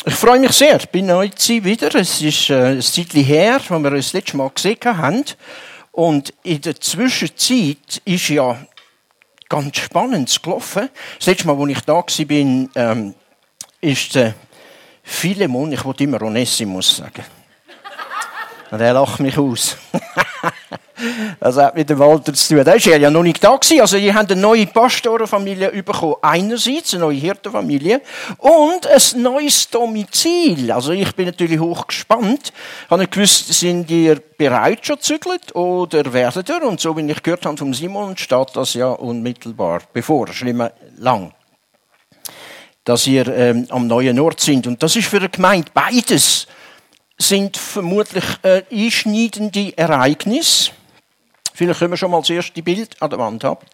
Ich freue mich sehr, ich bin neu wieder. Es ist ein Zeitchen her, als wir uns das letzte Mal gesehen haben. Und in der Zwischenzeit ist ja ganz spannend gelaufen. Das letzte Mal, als ich da war, ist der Philemon, ich wollte immer Onesimus sagen. Und er lacht mich aus. Das hat mit dem Walter zu tun. Da war er ja noch nicht da gewesen. Also, ihr habt eine neue Pastorenfamilie bekommen. Einerseits eine neue Hirtenfamilie und ein neues Domizil. Also, ich bin natürlich hochgespannt. Ich habe nicht gewusst, sind ihr bereit schon zügelt oder werdet ihr? Und so, wie ich gehört habe vom Simon, steht das ja unmittelbar bevor. Das ist nicht mehr lang. Dass ihr am neuen Ort sind. Und das ist für eine Gemeinde beides. Sind vermutlich einschneidende Ereignisse. Vielleicht können wir schon mal das erste Bild an der Wand haben.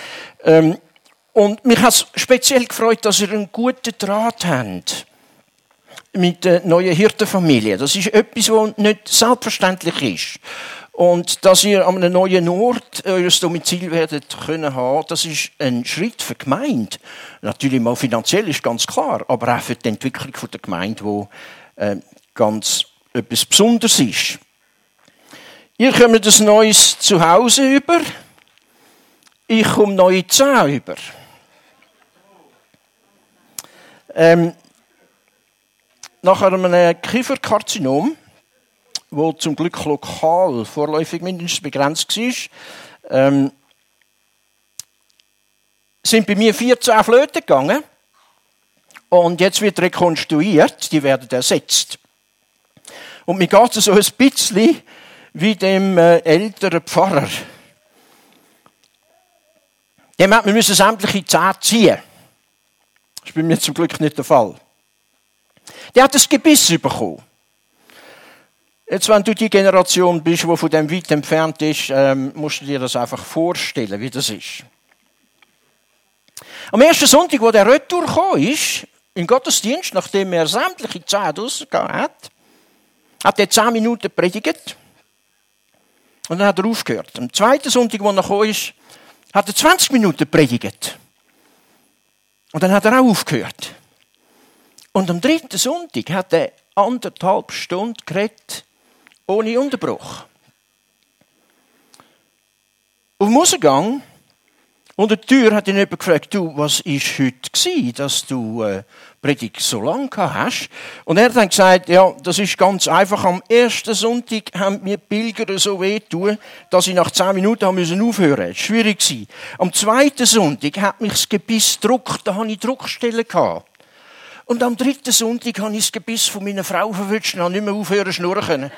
Und mich hat es speziell gefreut, dass ihr einen guten Draht habt mit der neuen Hirtenfamilie. Das ist etwas, was nicht selbstverständlich ist. Und dass ihr an einem neuen Ort euer Domizil werdet können haben, das ist ein Schritt für die Gemeinde. Natürlich mal finanziell ist ganz klar, aber auch für die Entwicklung der Gemeinde, wo ganz etwas Besonderes ist. Ihr kommt ein neues Zuhause über. Ich komme neue Zähne über. Nach einem Kieferkarzinom, wo zum Glück lokal vorläufig mindestens begrenzt war, sind bei mir 14 Flöten gegangen. Und jetzt wird rekonstruiert, die werden ersetzt. Und mir geht es so ein bisschen wie dem älteren Pfarrer. Dem hat man sämtliche Zähne ziehen. Das ist bei mir zum Glück nicht der Fall. Der hat ein Gebiss bekommen. Jetzt, wenn du die Generation bist, die von dem weit entfernt ist, musst du dir das einfach vorstellen, wie das ist. Am ersten Sonntag, wo der Retour kam, ist, im Gottesdienst, nachdem er sämtliche Zähne rausgegangen hat er 10 Minuten predigt. Und dann hat er aufgehört. Am zweiten Sonntag, wo er gekommen ist, hat er 20 Minuten predigt. Und dann hat er auch aufgehört. Und am dritten Sonntag hat er 1,5 Stunden geredet, ohne Unterbruch. Auf dem Ausgang, unter der Tür, hat ihn jemand gefragt, du, was war heute gewesen, dass du Predigt so lange hast? Und er hat dann gesagt, ja, das ist ganz einfach. Am ersten Sonntag haben mir Pilger so wehtun, dass ich nach 10 Minuten aufhören musste. Das war schwierig. Am zweiten Sonntag hat mich das Gebiss gedruckt, da hatte ich Druckstellen gehabt. Und am dritten Sonntag habe ich das Gebiss von meiner Frau verwünscht und habe nicht mehr aufhören zu schnurren können.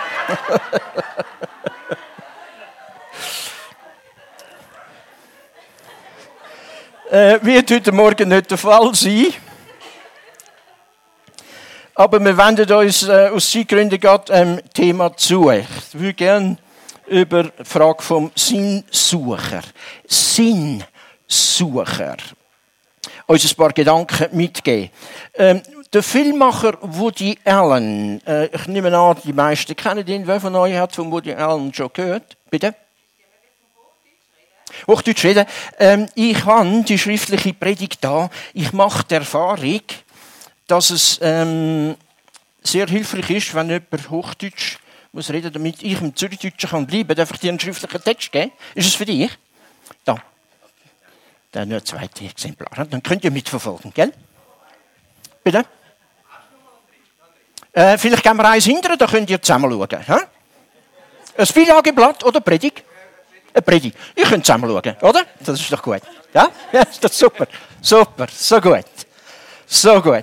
Wird heute Morgen nicht der Fall sein. Aber wir wenden uns aus Zeitgründen gerade dem Thema zu. Ich würde gerne über die Frage vom Sinnsucher. Sinnsucher. Uns ein paar Gedanken mitgeben. Der Filmmacher Woody Allen, ich nehme an, die meisten kennen ihn. Wer von euch hat von Woody Allen schon gehört? Bitte? Hochdeutsch reden. Ich habe die schriftliche Predigt da. Ich mache die Erfahrung, dass es sehr hilfreich ist, wenn jemand Hochdeutsch muss reden, damit ich im Zürichdeutschen kann bleiben. Darf ich dir einen schriftlichen Text geben? Ist es für dich? Da. Dann nur 2 Exemplare. Dann könnt ihr mitverfolgen, gell? Bitte? Vielleicht gehen wir eins hinterher, da könnt ihr zusammen schauen. Ha? Ein Beilageblatt oder Predigt? Eine Predigt. Ihr könnt zusammen schauen, oder? Das ist doch gut. Ja? Ja, das ist super. Super. So gut. So gut.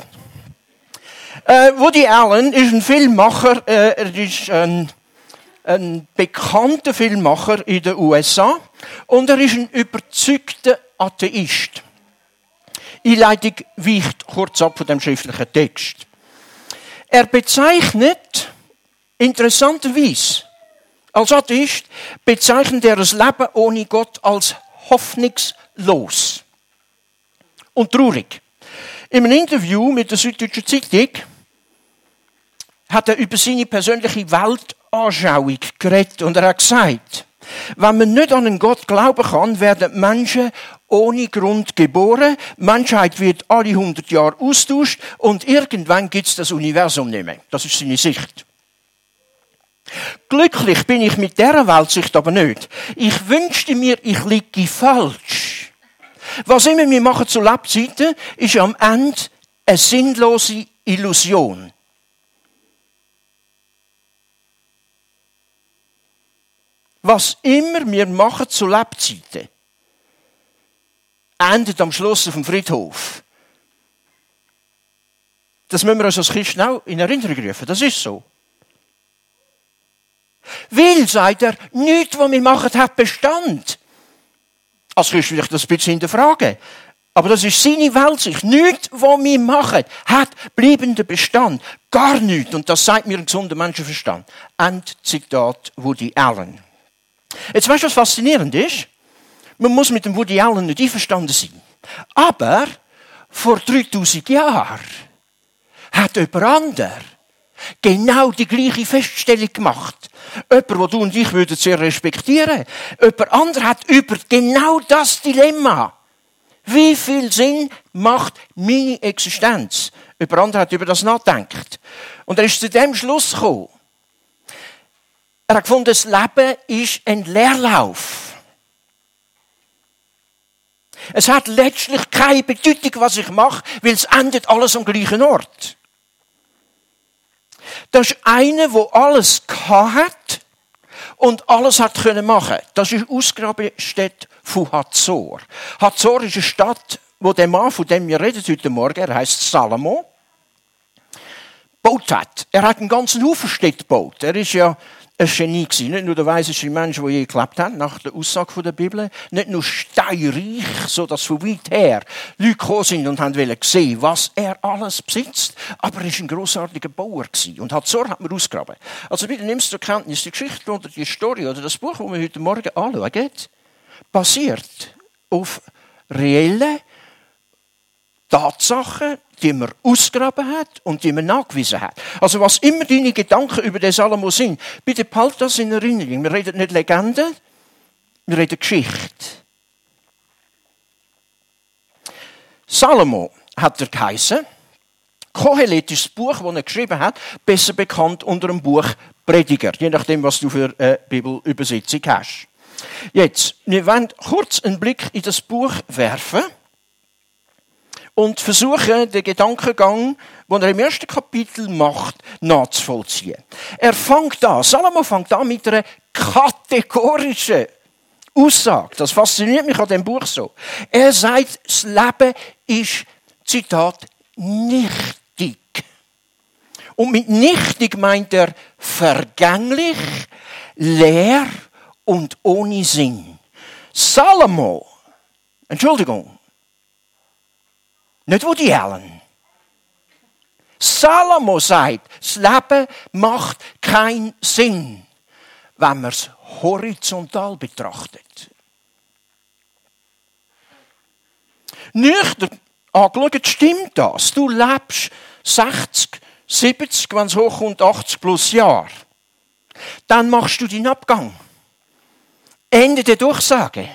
Woody Allen ist ein Filmmacher. Er ist ein bekannter Filmmacher in den USA. Und er ist ein überzeugter Atheist. Einleitung weicht kurz ab von dem schriftlichen Text. Er bezeichnet interessanterweise als Atheist bezeichnet er das Leben ohne Gott als hoffnungslos und traurig. In einem Interview mit der Süddeutschen Zeitung hat er über seine persönliche Weltanschauung geredet und er hat gesagt, wenn man nicht an einen Gott glauben kann, werden Menschen ohne Grund geboren, Menschheit wird alle 100 Jahre austauscht und irgendwann gibt es das Universum nicht mehr. Das ist seine Sicht. Glücklich bin ich mit dieser Weltsicht aber nicht. Ich wünschte mir, ich liege falsch. Was immer wir machen zu Lebzeiten, ist am Ende eine sinnlose Illusion. Was immer wir machen zu Lebzeiten, endet am Schluss auf dem Friedhof. Das müssen wir uns als Christen auch in Erinnerung rufen. Das ist so. Weil, sagt er, nichts, was wir machen, hat Bestand. Als Christ will ich das ein bisschen hinterfragen. Aber das ist seine Weltsicht. Nichts, was wir machen, hat bleibenden Bestand. Gar nichts. Und das sagt mir ein gesunder Menschenverstand. Endzitat Woody Allen. Jetzt weißt du, was faszinierend ist? Man muss mit dem Woody Allen nicht einverstanden sein. Aber vor 3000 Jahren hat jemand anderes genau die gleiche Feststellung gemacht. Jemand, den du und ich würden sehr respektieren. Jemand anderes hat über genau das Dilemma. Wie viel Sinn macht meine Existenz? Jemand anderes hat über das nachgedacht. Und er ist zu dem Schluss gekommen. Er hat gefunden, das Leben ist ein Leerlauf. Es hat letztlich keine Bedeutung, was ich mache, weil es endet alles am gleichen Ort. Das ist einer, der alles hat und alles hat können machen. Das ist Ausgrabungsstätte von Hazor. Hazor ist eine Stadt, wo der Mann, von dem wir reden heute Morgen, er heisst Salomo, gebaut hat. Er hat einen ganzen Haufen Städte gebaut. Er ist ja ein Genie gewesen. Nicht nur der weiseste Mensch, der je gelebt hat, nach der Aussage der Bibel. Nicht nur steinreich, so dass von weit her Leute gekommen sind und haben sehen, was er alles besitzt. Aber er war ein grossartiger Bauer gewesen. Und Hazor hat man ausgegraben. Also bitte nimmst du zur Kenntnis, die Geschichte oder die Story oder das Buch, das wir heute Morgen anschauen, basiert auf reellen Tatsachen, die man ausgegraben hat und die man nachgewiesen hat. Also was immer deine Gedanken über den Salomo sind, bitte behalte das in Erinnerung. Wir reden nicht Legende, wir reden Geschichte. Salomo hat er geheissen. Kohelet ist das Buch, das er geschrieben hat, besser bekannt unter dem Buch Prediger, je nachdem, was du für eine Bibelübersetzung hast. Jetzt, wir wollen kurz einen Blick in das Buch werfen und versuchen, den Gedankengang, den er im ersten Kapitel macht, nachzuvollziehen. Salomo fängt an mit einer kategorischen Aussage. Das fasziniert mich an dem Buch so. Er sagt, das Leben ist, Zitat, nichtig. Und mit nichtig meint er vergänglich, leer und ohne Sinn. Salomo, Entschuldigung, nicht Woody Allen. Salomo sagt, das Leben macht keinen Sinn, wenn man es horizontal betrachtet. Nüchtern angeschaut stimmt das. Du lebst 60, 70, wenn es hochkommt, 80 plus Jahre. Dann machst du deinen Abgang. Ende der Durchsage.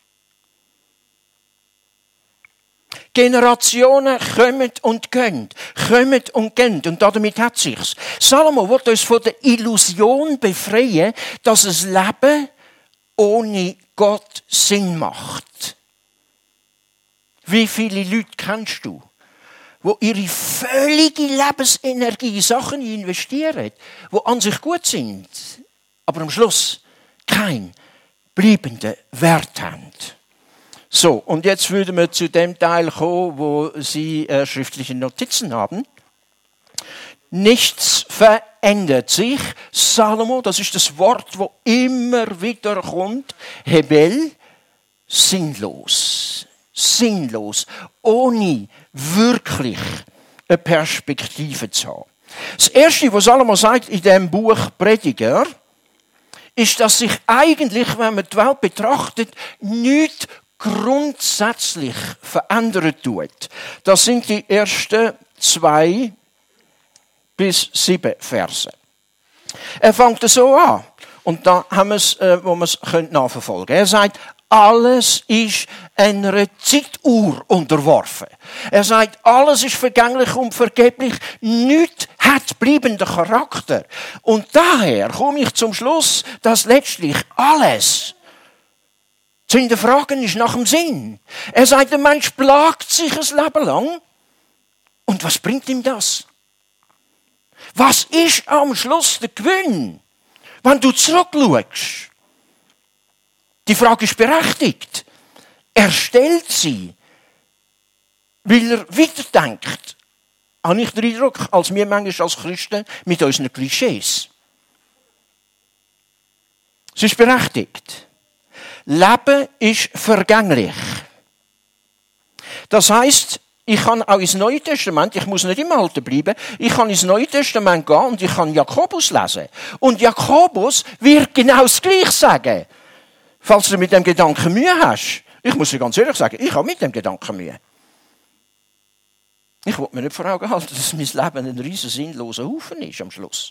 Generationen kommen und gehen. Und damit hat sich's. Salomo will uns von der Illusion befreien, dass das Leben ohne Gott Sinn macht. Wie viele Leute kennst du, die ihre völlige Lebensenergie in Sachen investieren, die an sich gut sind, aber am Schluss keinen bleibenden Wert haben? So, und jetzt würden wir zu dem Teil kommen, wo Sie schriftliche Notizen haben. Nichts verändert sich. Salomo, das ist das Wort, das immer wieder kommt. Hebel, sinnlos. Sinnlos. Ohne wirklich eine Perspektive zu haben. Das Erste, was Salomo sagt in dem Buch Prediger, ist, dass sich eigentlich, wenn man die Welt betrachtet, nichts grundsätzlich verändern tut. Das sind die ersten 2 bis 7 Verse. Er fängt so an. Und da haben wir es, wo wir es nachverfolgen können. Er sagt, alles ist einer Zeituhr unterworfen. Er sagt, alles ist vergänglich und vergeblich. Nichts hat bleibenden Charakter. Und daher komme ich zum Schluss, dass letztlich alles zu hinterfragen ist nach dem Sinn. Er sagt, der Mensch plagt sich ein Leben lang. Und was bringt ihm das? Was ist am Schluss der Gewinn, wenn du zurückschaust? Die Frage ist berechtigt. Er stellt sie, weil er weiterdenkt. Habe ich den Eindruck, als wir manchmal als Christen mit unseren Klischees. Es ist berechtigt. Leben ist vergänglich. Das heisst, ich kann auch ins Neue Testament, ich muss nicht im Alten bleiben, ich kann ins Neue Testament gehen und ich kann Jakobus lesen. Und Jakobus wird genau das Gleiche sagen. Falls du mit dem Gedanken Mühe hast. Ich muss dir ganz ehrlich sagen, ich habe mit dem Gedanken Mühe. Ich will mir nicht vor Augen halten, dass mein Leben ein riesen sinnloser Haufen ist am Schluss.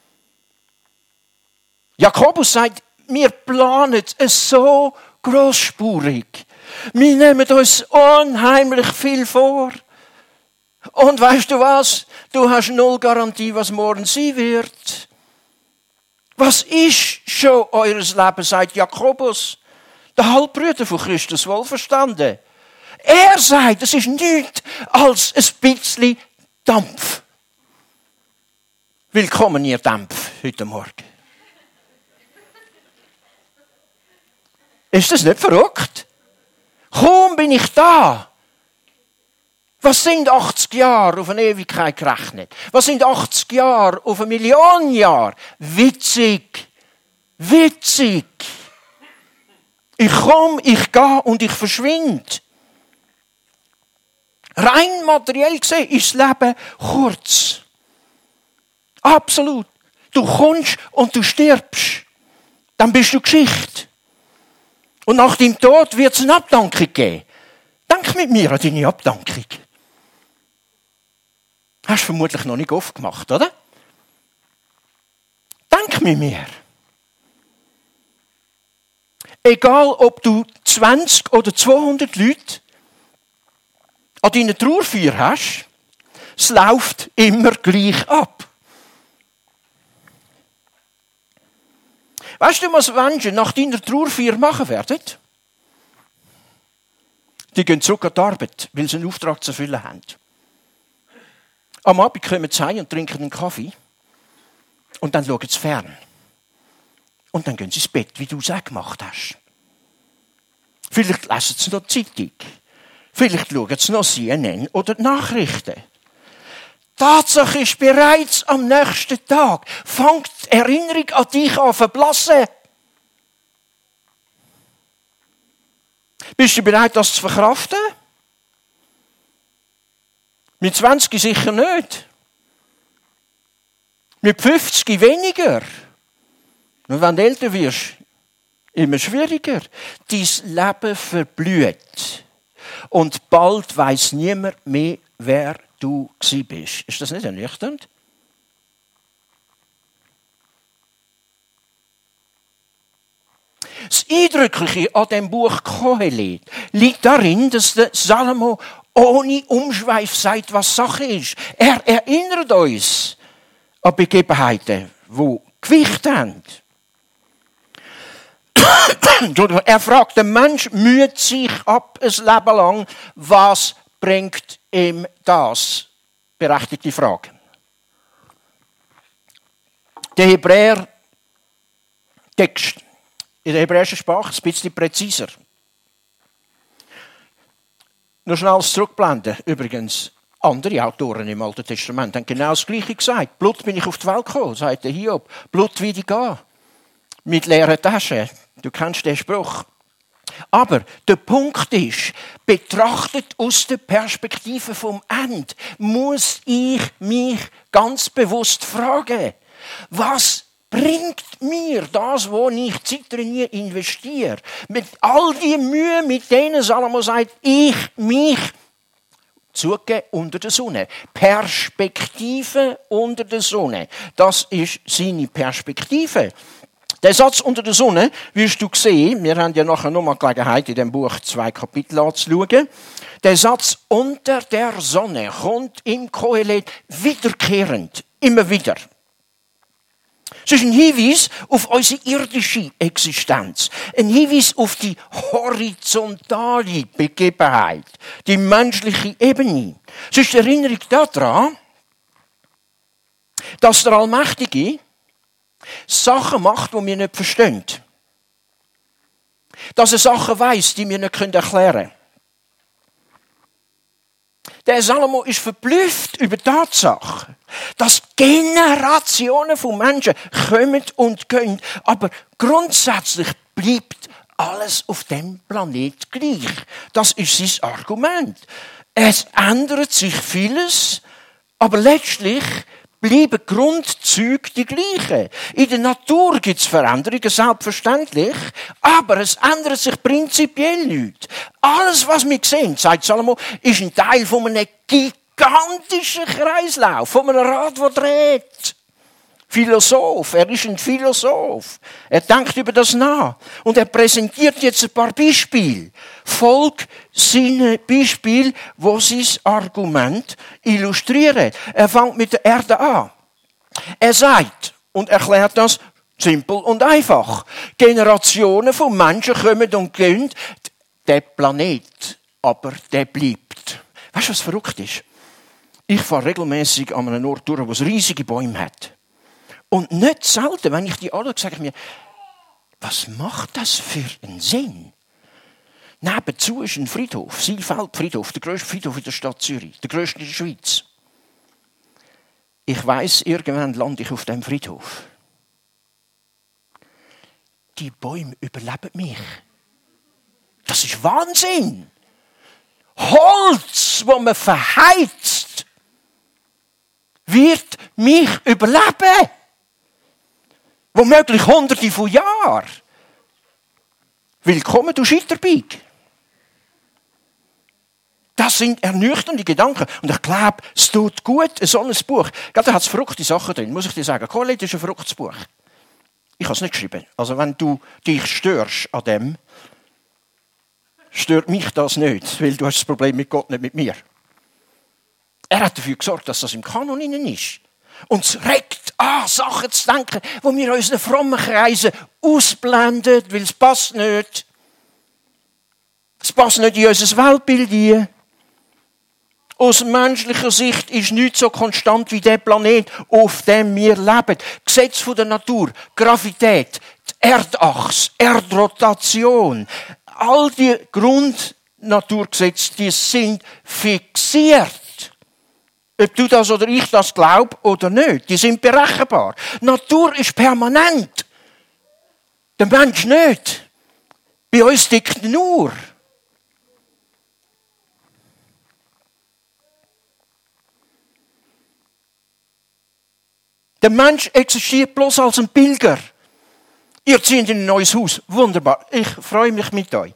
Jakobus sagt, wir planen es so grossspurig. Wir nehmen uns unheimlich viel vor. Und weißt du was? Du hast null Garantie, was morgen sein wird. Was ist schon eures Leben, sagt Jakobus, der Halbbruder von Christus wohlverstanden. Er sagt, es ist nichts als ein bisschen Dampf. Willkommen, ihr Dampf, heute Morgen. Ist das nicht verrückt? Kaum bin ich da. Was sind 80 Jahre auf eine Ewigkeit gerechnet? Was sind 80 Jahre auf eine Million Jahre? Witzig. Witzig. Ich komme, ich gehe und ich verschwinde. Rein materiell gesehen ist das Leben kurz. Absolut. Du kommst und du stirbst. Dann bist du Geschichte. Und nach deinem Tod wird es eine Abdankung geben. Denk mit mir an deine Abdankung. Hast du vermutlich noch nicht oft gemacht, oder? Denk mit mir. Egal, ob du 20 oder 200 Leute an deiner Trauerfeier hast, es läuft immer gleich ab. Weißt du, was Menschen nach deiner Trauerfeier machen werden? Die gehen zurück an die Arbeit, weil sie einen Auftrag zu erfüllen haben. Am Abend kommen sie heim und trinken einen Kaffee. Und dann schauen sie fern. Und dann gehen sie ins Bett, wie du es auch gemacht hast. Vielleicht lesen sie noch die Zeitung. Vielleicht schauen sie noch CNN oder die Nachrichten. Tatsache ist, bereits am nächsten Tag fängt die Erinnerung an dich an zu verblassen. Bist du bereit, das zu verkraften? Mit 20 sicher nicht. Mit 50 weniger. Und wenn du älter wirst, immer schwieriger. Dein Leben verblüht. Und bald weiss niemand mehr, wer du gsi bist. Ist das nicht ernüchternd? Das Eindrückliche an dem Buch Kohelet liegt darin, dass der Salomo ohne Umschweif sagt, was Sache ist. Er erinnert uns an Begebenheiten, die Gewicht haben. Er fragt, der Mensch müht sich ab ein Leben lang, was bringt ihm das? Berechtigte Frage. Der Hebräer-Text in der hebräischen Sprache ist ein bisschen präziser. Nur schnell zurückblenden. Übrigens, andere Autoren im Alten Testament haben genau das Gleiche gesagt. Blut bin ich auf die Welt gekommen, sagt der Hiob. Blut will ich gehen. Mit leeren Taschen. Du kennst den Spruch. Aber der Punkt ist, betrachtet aus der Perspektive vom Ende, muss ich mich ganz bewusst fragen, was bringt mir das, wo ich Zeit drin investiere? Mit all die Mühe, mit denen Salomo sagt, ich mich zugeben unter der Sonne. Perspektive unter der Sonne. Das ist seine Perspektive. Der Satz unter der Sonne, wirst du sehen, wir haben ja nachher nochmal Gelegenheit, in dem Buch 2 Kapitel anzuschauen. Der Satz unter der Sonne kommt im Kohelet wiederkehrend, immer wieder. Es ist ein Hinweis auf unsere irdische Existenz. Ein Hinweis auf die horizontale Begebenheit, die menschliche Ebene. Es ist die Erinnerung daran, dass der Allmächtige Sachen macht, die wir nicht verstehen. Dass er Sachen weiss, die wir nicht erklären können. Der Salomo ist verblüfft über die Tatsache, dass Generationen von Menschen kommen und gehen, aber grundsätzlich bleibt alles auf dem Planet gleich. Das ist sein Argument. Es ändert sich vieles, aber letztlich bleiben Grundzüge die gleichen. In der Natur gibt es Veränderungen, selbstverständlich, aber es ändert sich prinzipiell nichts. Alles, was wir sehen, sagt Salomo, ist ein Teil von einem gigantischen Kreislauf, von einem Rad, das dreht. Philosoph, er ist ein Philosoph. Er denkt über das nach. Und er präsentiert jetzt ein paar Beispiele. Folg seinen Beispielen, wo sein Argument illustrieren. Er fängt mit der Erde an. Er sagt und erklärt das simpel und einfach. Generationen von Menschen kommen und gehen. Der Planet, aber der bleibt. Weißt du, was verrückt ist? Ich fahre regelmäßig an einem Ort durch, wo es riesige Bäume hat. Und nicht selten, wenn ich die anschaue, sage ich mir, was macht das für einen Sinn? Nebenzu ist ein Friedhof, Silfeld-Friedhof, der grösste Friedhof in der Stadt Zürich, der grösste in der Schweiz. Ich weiss, irgendwann lande ich auf dem Friedhof. Die Bäume überleben mich. Das ist Wahnsinn! Holz, das man verheizt, wird mich überleben. Womöglich Hunderte von Jahren. Willkommen, du Scheiterbeig. Das sind ernüchternde Gedanken. Und ich glaube, es tut gut, so ein Buch. Da hat es verrückte Sachen drin, muss ich dir sagen. Kohelet ist ein verrücktes Buch. Ich habe es nicht geschrieben. Also wenn du dich störst an dem, stört mich das nicht, weil du hast das Problem mit Gott, nicht mit mir. Er hat dafür gesorgt, dass das im Kanon innen ist. Und es regt an, Sachen zu denken, die wir in unseren frommen Kreisen ausblenden, weil es passt nicht. Es passt nicht in unser Weltbild ein. Aus menschlicher Sicht ist nichts so konstant wie der Planet, auf dem wir leben. Gesetz der Natur, Gravität, die Erdachse, Erdrotation, all die Grundnaturgesetze, die sind fixiert. Ob du das oder ich das glaube oder nicht, die sind berechenbar. Die Natur ist permanent. Der Mensch nicht. Bei uns tickt nur. Der Mensch existiert bloß als ein Pilger. Ihr zieht in ein neues Haus. Wunderbar. Ich freue mich mit euch.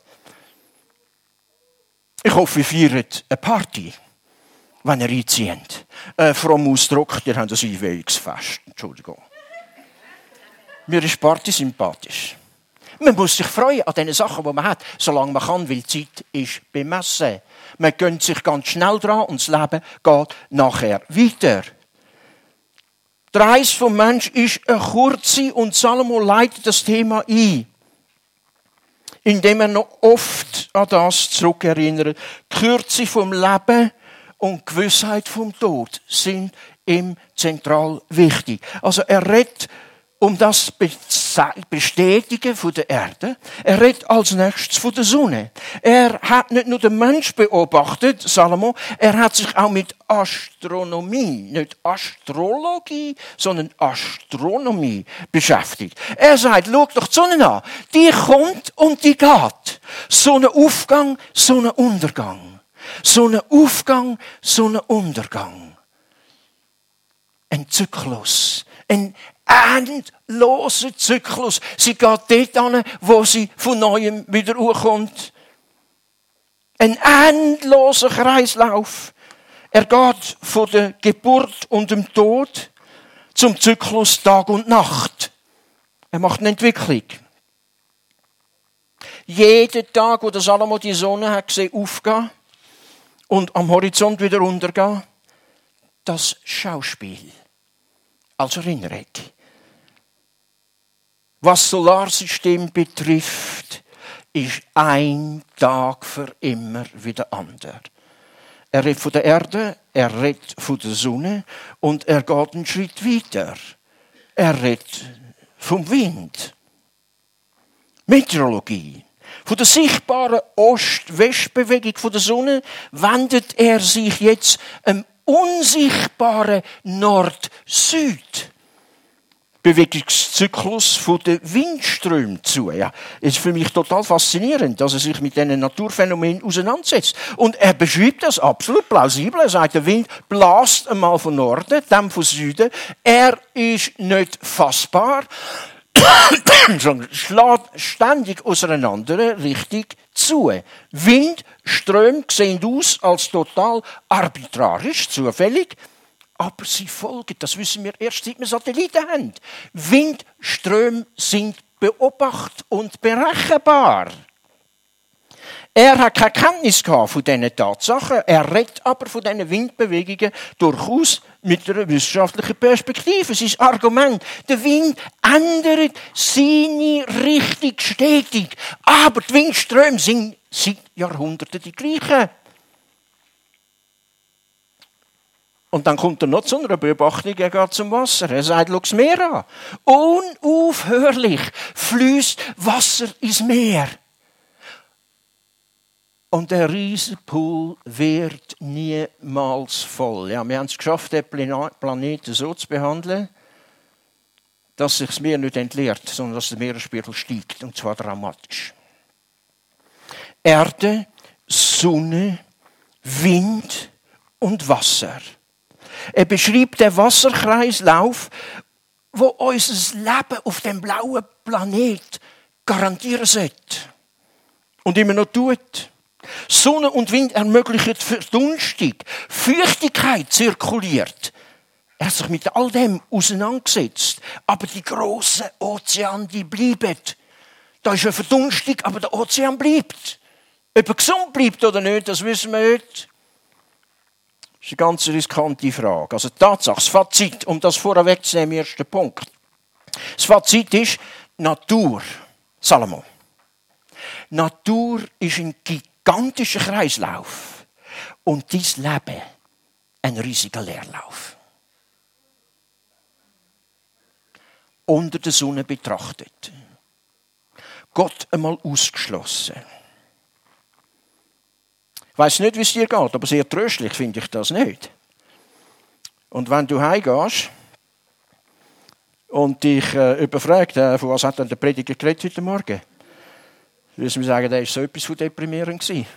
Ich hoffe, ihr feiert eine Party, wenn ihr einzieht. Fromm Ausdruck, ihr habt ein Einweihungsfest. Entschuldigung. Mir ist Party sympathisch. Man muss sich freuen an den Sachen, die man hat, solange man kann, weil die Zeit ist bemessen. Man gönnt sich ganz schnell dran und das Leben geht nachher weiter. Die Reise vom Mensch ist eine kurze und Salomo leitet das Thema ein, indem er noch oft an das zurückerinnert. Die Kürze vom Leben und die Gewissheit vom Tod sind ihm zentral wichtig. Also er redet um das Bestätigen von der Erde. Er redet als nächstes von der Sonne. Er hat nicht nur den Mensch beobachtet, Salomo, er hat sich auch mit Astronomie, nicht Astrologie, sondern Astronomie beschäftigt. Er sagt, schau doch die Sonne an. Die kommt und die geht. Sonnenaufgang, Sonnenuntergang. Sonnenaufgang, Sonnenuntergang. Ein Zyklus. Ein endloser Zyklus. Sie geht dort hin, wo sie von Neuem wieder hochkommt. Ein endloser Kreislauf. Er geht von der Geburt und dem Tod zum Zyklus Tag und Nacht. Er macht eine Entwicklung. Jeden Tag, wo der Salomo die Sonne hat gesehen, aufgehen und am Horizont wieder untergehen, das Schauspiel als Erinnerung. Was das Solarsystem betrifft, ist ein Tag für immer wieder anders. Er redet von der Erde, er redet von der Sonne und er geht einen Schritt weiter. Er redet vom Wind. Meteorologie. Von der sichtbaren Ost-West-Bewegung der Sonne wendet er sich jetzt einem unsichtbaren Nord-Süd. Bewegungszyklus der Windströme zu. Ja, ist für mich total faszinierend, dass er sich mit diesen Naturphänomenen auseinandersetzt. Und er beschreibt das absolut plausibel. Er sagt, der Wind bläst einmal von Norden, dann von Süden. Er ist nicht fassbar, sondern schlägt ständig aus einer anderen Richtung zu. Windströme sehen aus als total arbitrarisch, zufällig. Aber sie folgen, das wissen wir erst, seit wir Satelliten haben. Windströme sind beobacht und berechenbar. Er hat keine Kenntnis von diesen Tatsachen. Er redet aber von diesen Windbewegungen durchaus mit einer wissenschaftlichen Perspektive. Sein Argument, der Wind ändert seine Richtung stetig. Aber die Windströme sind seit Jahrhunderten die gleichen. Und dann kommt er noch zu einer Beobachtung, er geht zum Wasser. Er sagt, schau das Meer an. Unaufhörlich fließt Wasser ins Meer. Und der Riesenpool wird niemals voll. Ja, wir haben es geschafft, den Planeten so zu behandeln, dass sich das Meer nicht entleert, sondern dass der Meeresspiegel steigt. Und zwar dramatisch. Erde, Sonne, Wind und Wasser. Er beschreibt den Wasserkreislauf, wo unser Leben auf dem blauen Planet garantieren sollte. Und immer noch tut. Sonne und Wind ermöglichen Verdunstung. Feuchtigkeit zirkuliert. Er hat sich mit all dem auseinandergesetzt. Aber die grossen Ozeane, die bleiben. Da ist eine Verdunstung, aber der Ozean bleibt. Ob er gesund bleibt oder nicht, das wissen wir nicht. Das ist eine ganz riskante Frage. Also die Tatsache, das Fazit, um das vorwegzunehmen, im ersten Punkt. Das Fazit ist, Natur, Salomo. Natur ist ein gigantischer Kreislauf und dein Leben ein riesiger Leerlauf. Unter der Sonne betrachtet. Gott einmal ausgeschlossen. Ich weiss nicht, wie es dir geht, aber sehr tröstlich finde ich das nicht. Und wenn du heimgehst und dich überfragt, von was hat denn der Prediger geredet heute Morgen? Würdest du mir sagen, der war so etwas von deprimierend gewesen.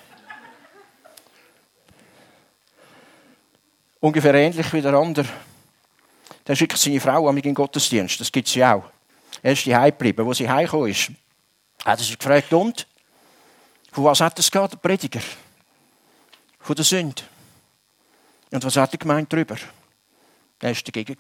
Ungefähr ähnlich wie der andere. Der schickt seine Frau an mich in den Gottesdienst, das gibt es ja auch. Er ist daheim geblieben. Wo sie heimgekommen ist, hat er sich gefragt, und? Von was hat es gehabt, der Prediger? Von der Sünde. Und was hat er gemeint darüber? Er war dagegen.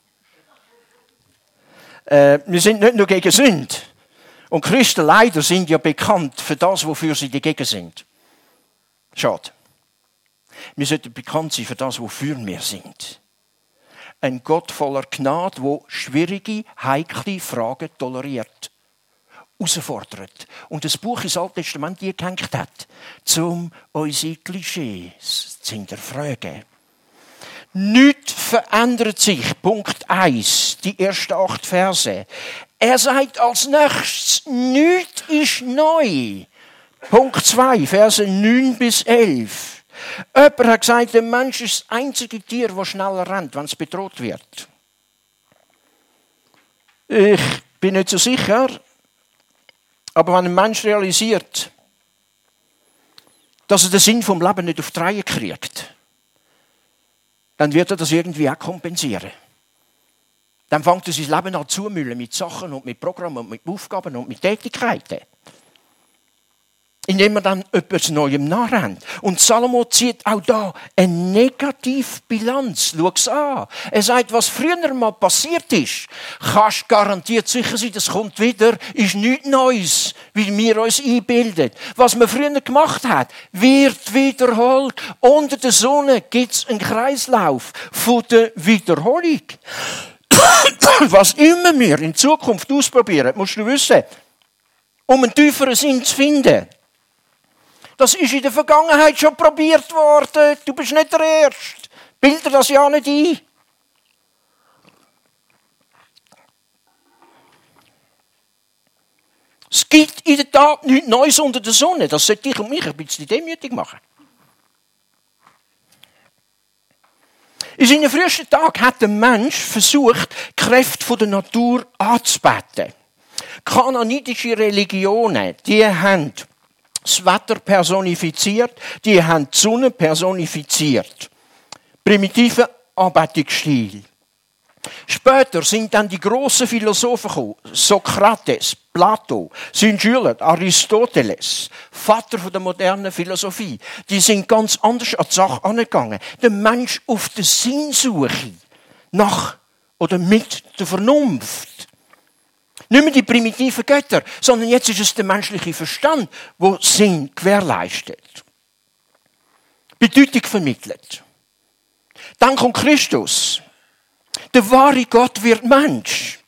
Wir sind nicht nur gegen Sünde. Und Christen leider sind ja bekannt für das, wofür sie dagegen sind. Schade. Wir sollten bekannt sein für das, wofür wir sind. Ein Gott voller Gnade, der schwierige, heikle Fragen toleriert. Herausfordert. Und das Buch ins Alte Testament hier gehängt hat, um unsere Klischees zu hinterfragen. Nichts verändert sich. Punkt 1, die ersten 8 Verse. Er sagt als nächstes, nichts ist neu. Punkt 2, Verse 9 bis 11. Jemand hat gesagt, der Mensch ist das einzige Tier, das schneller rennt, wenn es bedroht wird. Ich bin nicht so sicher, aber wenn ein Mensch realisiert, dass er den Sinn vom Leben nicht auf die Reihe kriegt, dann wird er das irgendwie auch kompensieren. Dann fängt er sein Leben an zu müllen mit Sachen und mit Programmen und mit Aufgaben und mit Tätigkeiten. indem wir dann etwas Neuem nachrennen. Und Salomo zieht auch da eine Negativbilanz. Schau es an. Er sagt, was früher mal passiert ist, kannst garantiert sicher sein, das kommt wieder, ist nichts Neues, wie wir uns einbilden. Was man früher gemacht hat, wird wiederholt. Unter der Sonne gibt es einen Kreislauf von der Wiederholung. Was immer wir in Zukunft ausprobieren, musst du wissen, um einen tieferen Sinn zu finden. Das ist in der Vergangenheit schon probiert worden. Du bist nicht der Erste. Bilde das ja nicht ein. Es gibt in der Tat nichts Neues unter der Sonne. Das sollte dich und mich ein bisschen demütig machen. In seinen frühesten Tagen hat der Mensch versucht, die Kräfte der Natur anzubeten. Kanaanitische Religionen, die haben das Wetter personifiziert, die haben die Sonne personifiziert. Primitive Anbetungsstil. Später sind dann die grossen Philosophen gekommen. Sokrates, Plato, sein Schüler Aristoteles, Vater der modernen Philosophie. Die sind ganz anders an die Sache angegangen. Der Mensch auf der Sinnsuche nach oder mit der Vernunft. Nicht mehr die primitiven Götter, sondern jetzt ist es der menschliche Verstand, der Sinn gewährleistet. Bedeutung vermittelt. Dann kommt Christus. Der wahre Gott wird Mensch.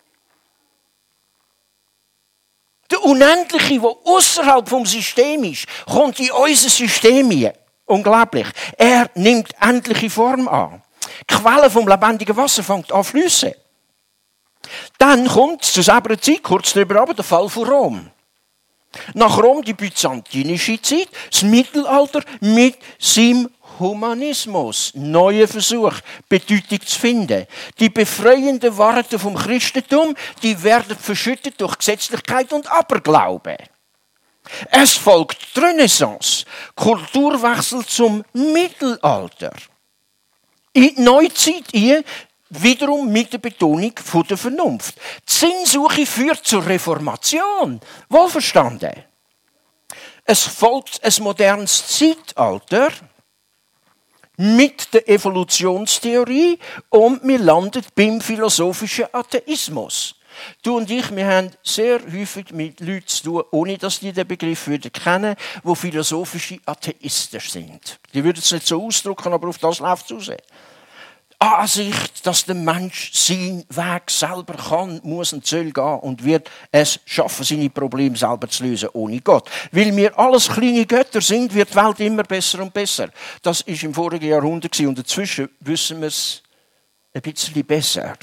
Der Unendliche, der außerhalb vom System ist, kommt in unser System hinein. Unglaublich. Er nimmt endliche Form an. Die Quelle vom lebendigen Wasser fängt an zu fliessen. Dann kommt zur selben Zeit, kurz darüber aber, der Fall von Rom. Nach Rom die byzantinische Zeit, das Mittelalter mit seinem Humanismus, neuer Versuch, Bedeutung zu finden. Die befreienden Worte vom Christentum, die werden verschüttet durch Gesetzlichkeit und Aberglauben. Es folgt die Renaissance, Kulturwechsel zum Mittelalter. In die Neuzeit hier wiederum mit der Betonung von der Vernunft. Die Sinnsuche führt zur Reformation. Wohlverstanden. Es folgt ein modernes Zeitalter mit der Evolutionstheorie und wir landen beim philosophischen Atheismus. Du und ich, wir haben sehr häufig mit Leuten zu tun, ohne dass die den Begriff kennen würden, die philosophische Atheisten sind. Die würden es nicht so ausdrücken, aber auf das läuft es raus. Ansicht, dass der Mensch seinen Weg selber kann, muss und soll gehen und wird es schaffen, seine Probleme selber zu lösen, ohne Gott. Weil wir alles kleine Götter sind, wird die Welt immer besser und besser. Das war im vorigen Jahrhundert und inzwischen wissen wir es ein bisschen besser.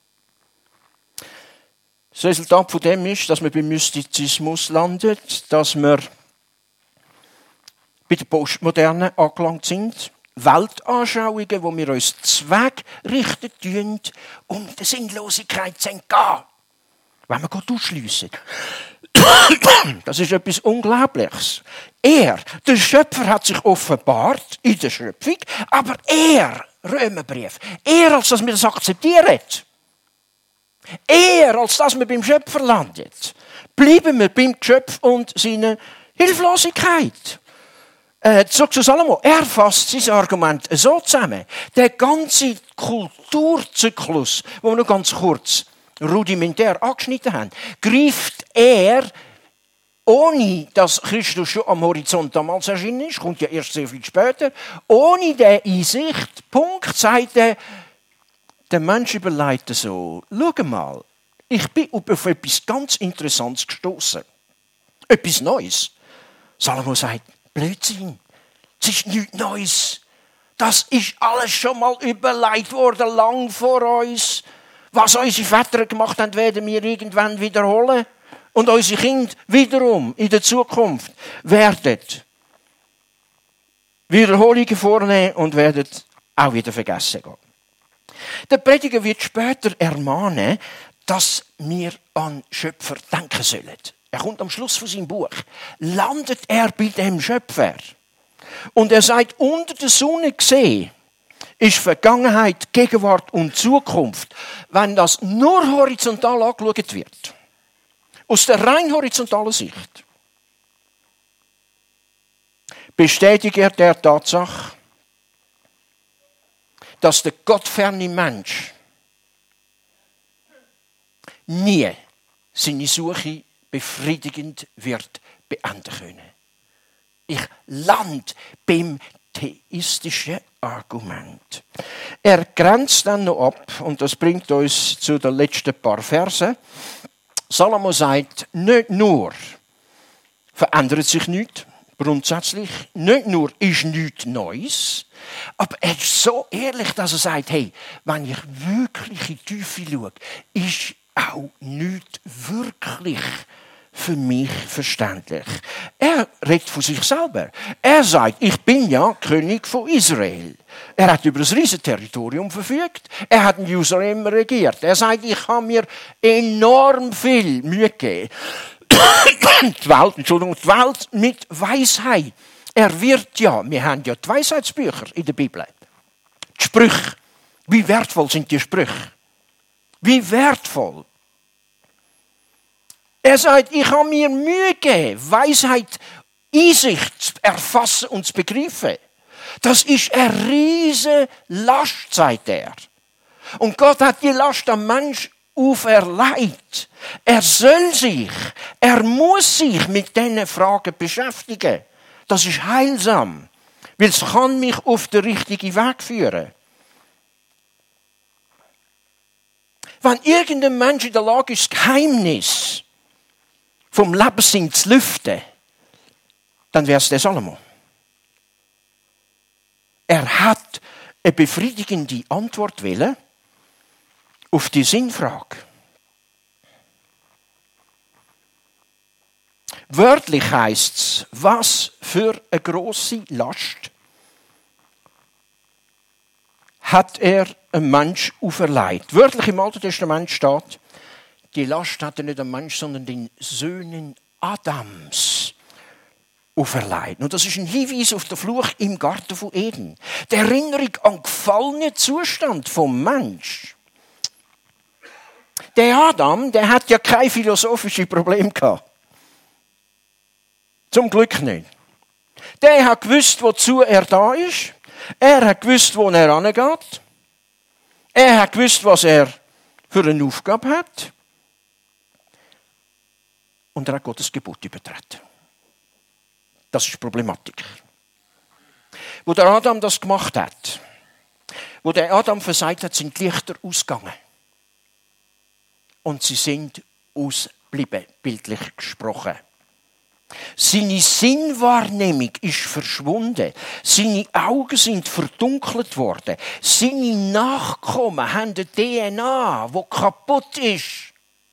Das Resultat von dem ist, dass wir beim Mystizismus landet, dass wir bei der Postmoderne angelangt sind. Weltanschauungen, wo wir uns zweckrichten tun, um der Sinnlosigkeit zu entgehen. Wenn wir Gott ausschliessen. Das ist etwas Unglaubliches. Er, der Schöpfer, hat sich offenbart in der Schöpfung, aber er, Römerbrief, er, als dass wir das akzeptieren, er, als dass wir beim Schöpfer landet, bleiben wir beim Geschöpf und seiner Hilflosigkeit. Zurück zu Salomo. Er fasst sein Argument so zusammen. Der ganze Kulturzyklus, den wir noch ganz kurz rudimentär angeschnitten haben, greift er, ohne dass Christus schon am Horizont damals erschienen ist, kommt ja erst sehr viel später, ohne diese Einsicht, Punkt, sagt er, der Mensch überlegt so, schau mal, ich bin auf etwas ganz Interessantes gestoßen. Etwas Neues. Salomo sagt, Blödsinn. Es ist nichts Neues. Das ist alles schon mal überlegt worden, lang vor uns. Was unsere Väter gemacht haben, werden wir irgendwann wiederholen. Und unsere Kinder wiederum in der Zukunft werden Wiederholungen vornehmen und werden auch wieder vergessen gehen. Der Prediger wird später ermahnen, dass wir an Schöpfer denken sollen. Er kommt am Schluss von seinem Buch. Landet er bei dem Schöpfer. Und er sagt, unter der Sonne gesehen ist Vergangenheit, Gegenwart und Zukunft, wenn das nur horizontal angeschaut wird. Aus der rein horizontalen Sicht. Bestätiger der Tatsache, dass der gottferne Mensch nie seine Suche befriedigend wird beenden können. Ich lande beim theistischen Argument. Er grenzt dann noch ab, und das bringt uns zu den letzten paar Versen. Salomo sagt, nicht nur verändert sich nichts, grundsätzlich, nicht nur ist nichts Neues, aber er ist so ehrlich, dass er sagt, hey, wenn ich wirklich in die Tiefe schaue, ist auch nichts wirklich für mich verständlich. Er redet von sich selber. Er sagt, ich bin ja König von Israel. Er hat über ein riesiges Territorium verfügt. Er hat in Jerusalem regiert. Er sagt, ich habe mir enorm viel Mühe gegeben. Die Welt mit Weisheit. Er wird ja, wir haben ja die Weisheitsbücher in der Bibel. Die Sprüche. Wie wertvoll sind die Sprüche? Wie wertvoll. Er sagt, ich habe mir Mühe gegeben, Weisheit, Einsicht zu erfassen und zu begreifen. Das ist eine riesige Last, sagt er. Und Gott hat die Last am Mensch auferlegt. Er muss sich mit diesen Fragen beschäftigen. Das ist heilsam, weil es kann mich auf den richtigen Weg führen. Wenn irgendein Mensch in der Lage ist, das Geheimnis vom Lebenssinn zu lüften, dann wäre es der Salomo. Er hat eine befriedigende Antwort wollen auf die Sinnfrage. Wörtlich heisst es, was für eine grosse Last hat er einem Mensch auferlegt. Wörtlich im Alten Testament steht, die Last hat er nicht am Mensch, sondern den Söhnen Adams auferlegt. Und das ist ein Hinweis auf den Fluch im Garten von Eden. Die Erinnerung an den gefallenen Zustand vom Mensch. Der Adam, der hat ja kein philosophisches Problem gehabt. Zum Glück nicht. Der hat gewusst, wozu er da ist. Er hat gewusst, wo er hingeht. Er hat gewusst, was er für eine Aufgabe hat. Und er hat Gottes Gebot übertreten. Das ist die Problematik. Wo der Adam das gemacht hat, wo der Adam versagt hat, sind die Lichter ausgegangen. Und sie sind ausgeblieben, bildlich gesprochen. Seine Sinnwahrnehmung ist verschwunden. Seine Augen sind verdunkelt worden. Seine Nachkommen haben eine DNA, die kaputt ist.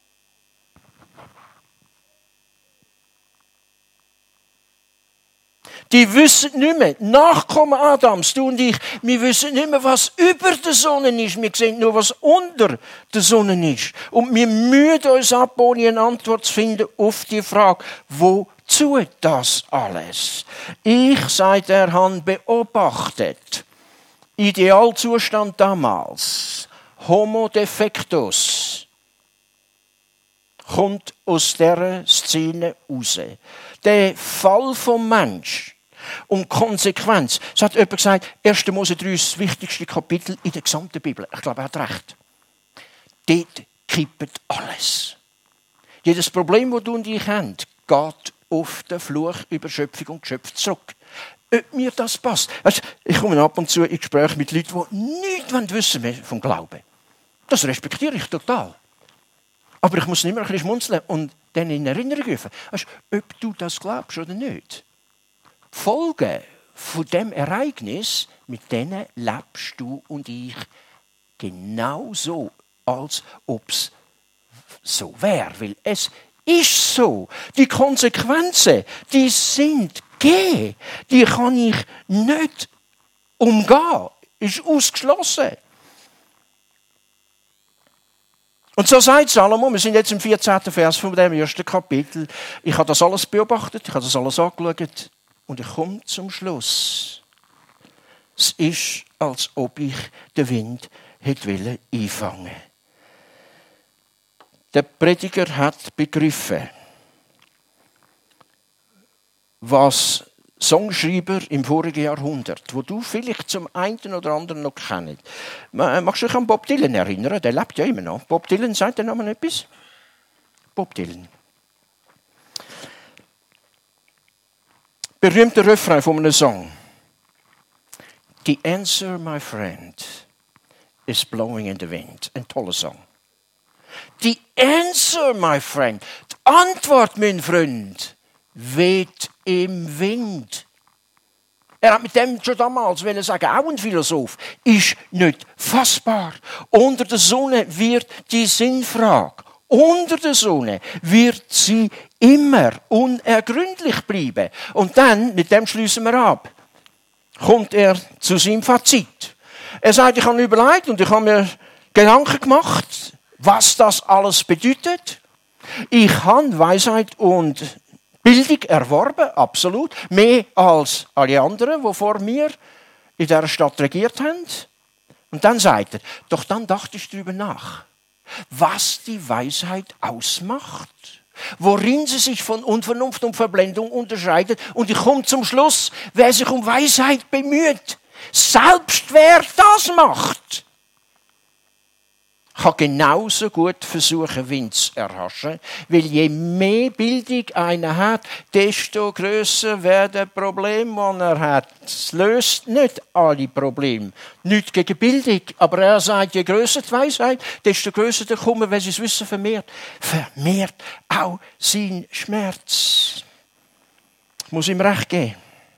Die wissen nicht mehr, Nachkommen Adams, du und ich, wir wissen nicht mehr, was über der Sonne ist. Wir sehen nur, was unter der Sonne ist. Und wir mühen uns ab, ohne eine Antwort zu finden auf die Frage, wozu das alles? Ich, sagt er, habe beobachtet, Idealzustand damals, Homo defectus, kommt aus dieser Szene raus. Der Fall vom Mensch und Konsequenz. Es hat jemand gesagt, 1. Mose 3 ist das wichtigste Kapitel in der gesamten Bibel. Ich glaube, er hat recht. Dort kippt alles. Jedes Problem, das du und ich haben, geht auf den Fluch über Schöpfung und Geschöpf zurück. Ob mir das passt. Weißt, ich komme ab und zu in Gespräche mit Leuten, die nichts wissen wollen vom Glauben. Das respektiere ich total. Aber ich muss nicht mehr ein bisschen schmunzeln und dann in Erinnerung rufen. Weißt, ob du das glaubst oder nicht. Die Folgen von dem Ereignis, mit denen lebst du und ich genauso, als ob es so wäre. Weil es ist so. Die Konsequenzen, die sind gegeben. Die kann ich nicht umgehen. Ist ausgeschlossen. Und so sagt Salomo, wir sind jetzt im 14. Vers von dem ersten Kapitel. Ich habe das alles beobachtet, ich habe das alles angeschaut und ich komme zum Schluss. Es ist, als ob ich den Wind hätte einfangen wollen. Der Prediger hat begriffen, was Songschreiber im vorigen Jahrhundert, wo du vielleicht zum einen oder anderen noch kennst. Magst du dich an Bob Dylan erinnern? Der lebt ja immer noch. Bob Dylan, sagt der Name etwas? Bob Dylan. Berühmter Refrain von einem Song. The answer, my friend, is blowing in the wind. Ein toller Song. The answer, my friend, die Antwort, mein Freund, weht im Wind. Er hat mit dem schon damals sagen, auch ein Philosoph, ist nicht fassbar. Unter der Sonne wird die Sinnfrage, unter der Sonne wird sie immer unergründlich bleiben. Und dann, mit dem schließen wir ab, kommt er zu seinem Fazit. Er sagt, ich habe überlegt und ich habe mir Gedanken gemacht, was das alles bedeutet. Ich habe Weisheit und Bildung erworben, absolut. Mehr als alle anderen, die vor mir in dieser Stadt regiert haben. Und dann sagt er, doch dann dachte ich darüber nach, was die Weisheit ausmacht. Worin sie sich von Unvernunft und Verblendung unterscheidet. Und ich komme zum Schluss, wer sich um Weisheit bemüht, selbst wer das macht, kann genauso gut versuchen, Wind zu erhaschen. Weil je mehr Bildung einer hat, desto grösser werden die Probleme, die er hat. Es löst nicht alle Probleme. Nicht gegen Bildung. Aber er sagt, je grösser die Weisheit, desto grösser der Kummer, wenn sie das Wissen vermehrt. Vermehrt auch sein Schmerz. Ich muss ihm recht geben.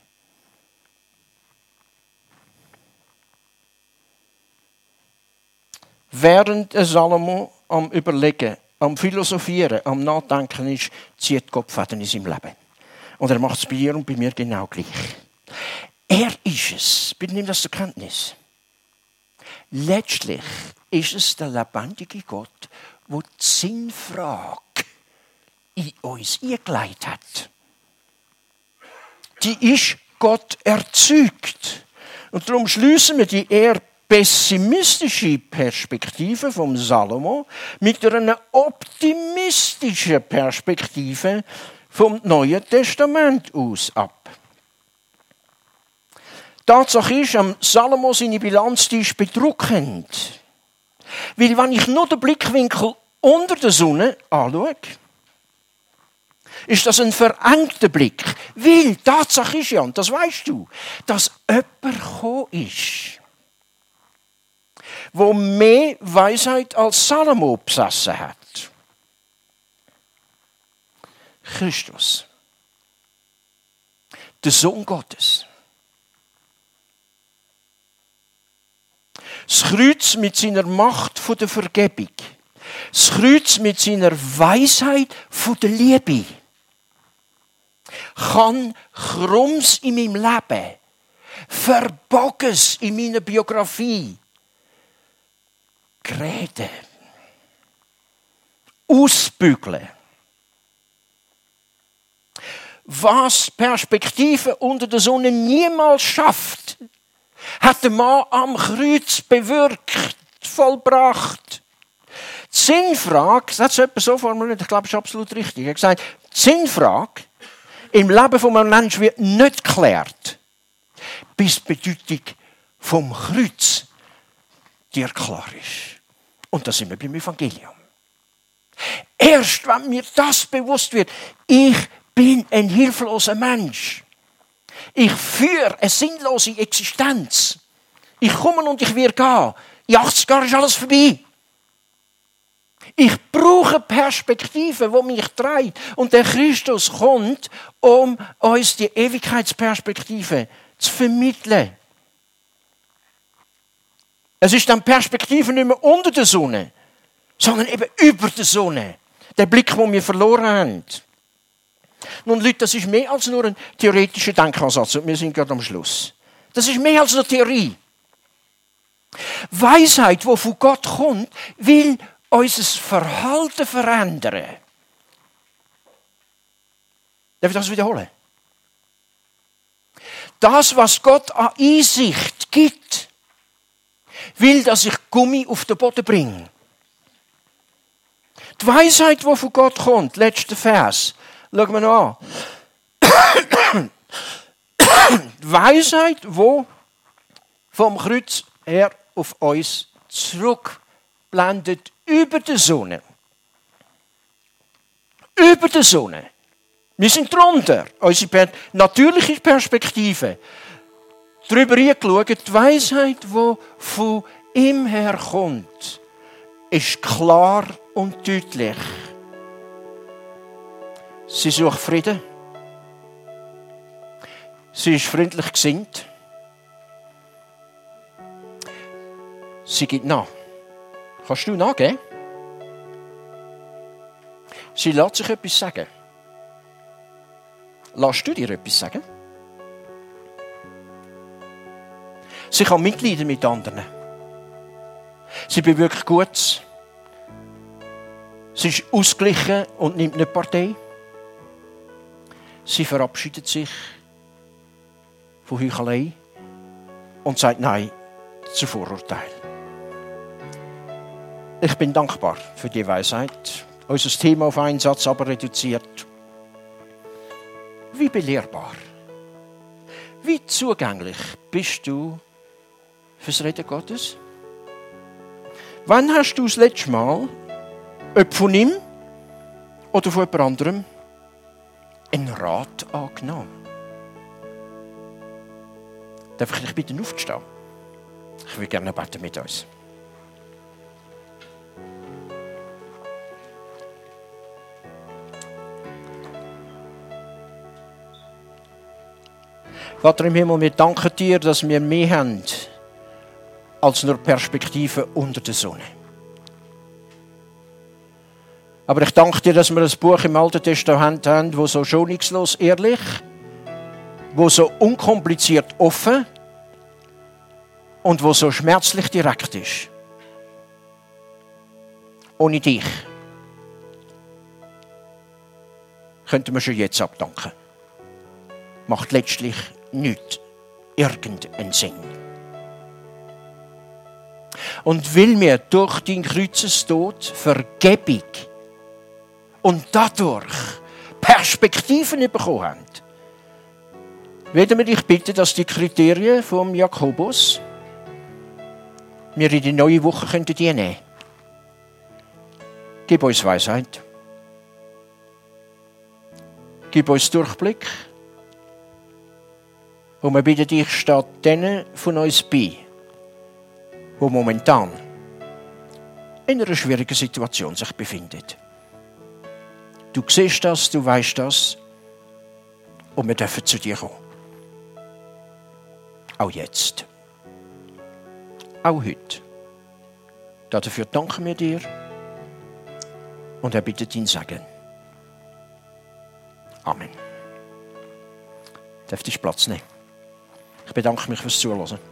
Während Salomo am Überlegen, am Philosophieren, am Nachdenken ist, zieht Gott Fäden in seinem Leben. Und er macht es bei dir und bei mir genau gleich. Er ist es. Bitte nimm das zur Kenntnis. Letztlich ist es der lebendige Gott, der die Sinnfrage in uns eingelegt hat. Die ist Gott erzeugt. Und darum schließen wir die eher pessimistische Perspektive vom Salomo mit einer optimistischen Perspektive vom Neuen Testament aus ab. Tatsache ist, am Salomo seine Bilanz die ist bedrückend. Weil wenn ich nur den Blickwinkel unter der Sonne anschaue, ist das ein verengter Blick. Weil Tatsache ist ja, und das weißt du, dass jemand gekommen ist, wo mehr Weisheit als Salomo besessen hat. Christus. Der Sohn Gottes. Das Kreuz mit seiner Macht von der Vergebung. Das Kreuz mit seiner Weisheit von der Liebe. Kann Krumms in meinem Leben, Verbogens in meiner Biografie, Reden, ausbügeln. Was Perspektive unter der Sonne niemals schafft, hat der Mann am Kreuz bewirkt, vollbracht. Die Sinnfrage, das hat jemand so formuliert, ich glaube, das ist absolut richtig. Er hat gesagt, die Sinnfrage im Leben von einem Menschen wird nicht geklärt, bis die Bedeutung vom Kreuz dir klar ist. Und da sind wir beim Evangelium. Erst wenn mir das bewusst wird, ich bin ein hilfloser Mensch. Ich führe eine sinnlose Existenz. Ich komme und ich werde gehen. In 80 Jahren ist alles vorbei. Ich brauche Perspektive, die mich treibt. Und der Christus kommt, um uns die Ewigkeitsperspektive zu vermitteln. Es ist dann Perspektive nicht mehr unter der Sonne, sondern eben über der Sonne. Der Blick, den wir verloren haben. Nun, Leute, das ist mehr als nur ein theoretischer Denkansatz. Und wir sind gerade am Schluss. Das ist mehr als eine Theorie. Weisheit, die von Gott kommt, will unser Verhalten verändern. Darf ich das wiederholen? Das, was Gott an Einsicht gibt, will, dass ich Gummi auf den Boden bringe. Die Weisheit, die von Gott kommt, letzter Vers, schauen wir noch an. Die Weisheit, die vom Kreuz her auf uns zurückblendet, über die Sonne. Über die Sonne. Wir sind drunter. Unsere natürliche Perspektive. Darüber hingeschaut, die Weisheit, die von ihm herkommt, ist klar und deutlich. Sie sucht Frieden. Sie ist freundlich gesinnt. Sie gibt nach. Kannst du nachgeben? Sie lässt sich etwas sagen. Lass du dir etwas sagen? Sie kann mitleiden mit anderen. Sie bewirkt Gutes. Sie ist ausgeglichen und nimmt nicht Partei. Sie verabschiedet sich von Heuchelei und sagt Nein zu Vorurteilen. Ich bin dankbar für die Weisheit. Unser Thema auf einen Satz aber reduziert. Wie belehrbar, wie zugänglich bist du fürs Reden Gottes? Wann hast du das letzte Mal, ob von ihm oder von jemand anderem, einen Rat angenommen? Darf ich dich bitten aufzustehen? Ich will gerne beten mit uns. Vater im Himmel, wir danken dir, dass wir mehr haben als nur Perspektive unter der Sonne. Aber ich danke dir, dass wir ein Buch im Alten Testament haben, das so schonungslos ehrlich, das so unkompliziert offen und das so schmerzlich direkt ist. Ohne dich könnten wir schon jetzt abdanken. Macht letztlich nicht irgendeinen Sinn. Und weil wir durch deinen Kreuzestod Vergebung und dadurch Perspektiven bekommen haben, werden wir dich bitten, dass die Kriterien vom Jakobus wir in die neue Woche nehmen können. Gib uns Weisheit. Gib uns Durchblick. Und wir bitten dich, steht denen von uns bei, die momentan in einer schwierigen Situation sich befinden. Du siehst das, du weißt das und wir dürfen zu dir kommen. Auch jetzt. Auch heute. Dafür danken wir dir und er bittet ihn Segen. Amen. Darf ich Platz nehmen? Ich bedanke mich fürs Zuhören.